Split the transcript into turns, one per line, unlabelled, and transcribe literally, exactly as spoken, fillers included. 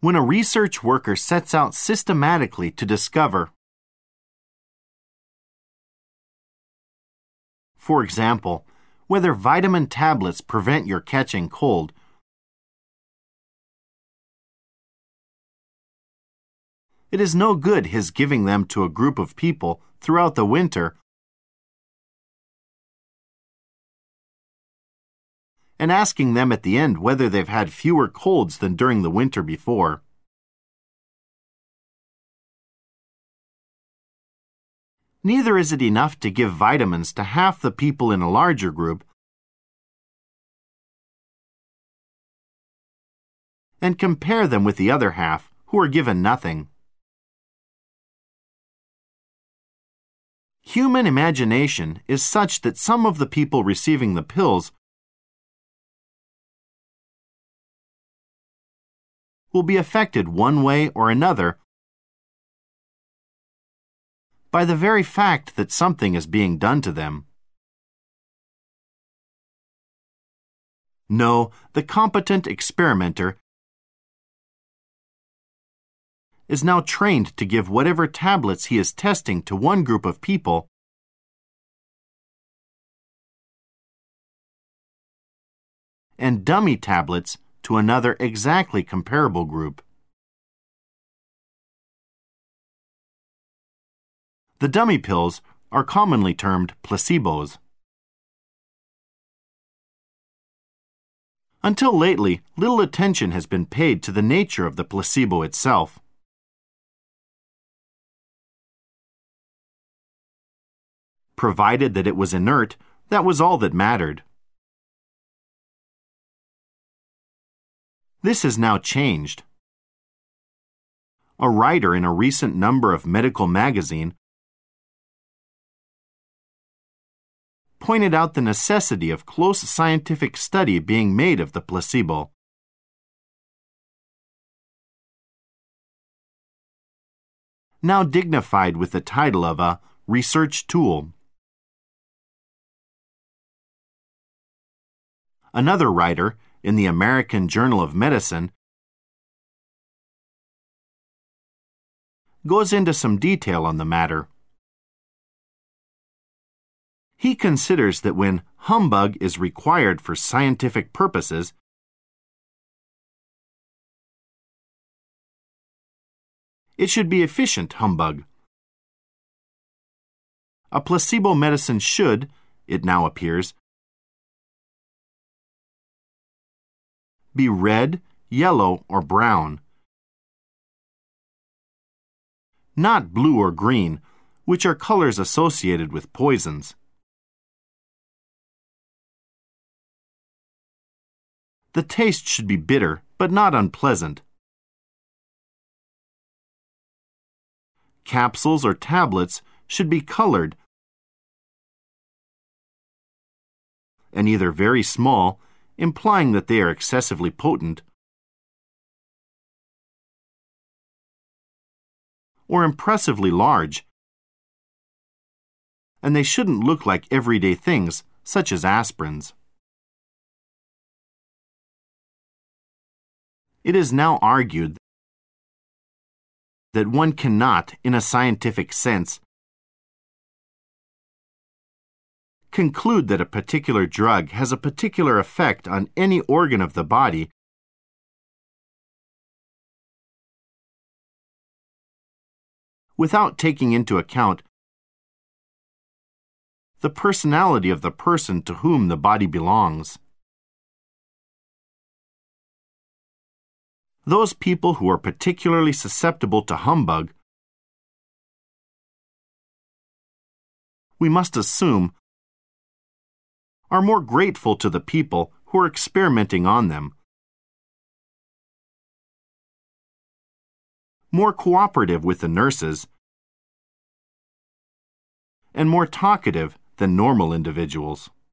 When a research worker sets out systematically to discover, for example, whether vitamin tablets prevent your catching cold, it is no good his giving them to a group of people throughout the winter and asking them at the end whether they've had fewer colds than during the winter before. Neither is it enough to give vitamins to half the people in a larger group and compare them with the other half who are given nothing. Human imagination is such that some of the people receiving the pills will be affected one way or another by the very fact that something is being done to them. No, the competent experimenter is now trained to give whatever tablets he is testing to one group of people and dummy tablets to another exactly comparable group. The dummy pills are commonly termed placebos. Until lately, little attention has been paid to the nature of the placebo itself. Provided that it was inert, that was all that mattered. This has now changed. A writer in a recent number of Medical Magazine pointed out the necessity of close scientific study being made of the placebo. Now dignified with the title of a research tool. Another writer, in the American Journal of Medicine, goes into some detail on the matter. He considers that when humbug is required for scientific purposes, it should be efficient humbug. A placebo medicine should, it now appears, be red, yellow, or brown, not blue or green, which are colors associated with poisons. The taste should be bitter, but not unpleasant. Capsules or tablets should be colored and either very small, implying that they are excessively potent, or impressively large, and they shouldn't look like everyday things, such as aspirins. It is now argued that one cannot, in a scientific sense, conclude that a particular drug has a particular effect on any organ of the body without taking into account the personality of the person to whom the body belongs. Those people who are particularly susceptible to humbug, we must assume, are more grateful to the people who are experimenting on them, more cooperative with the nurses, and more talkative than normal individuals.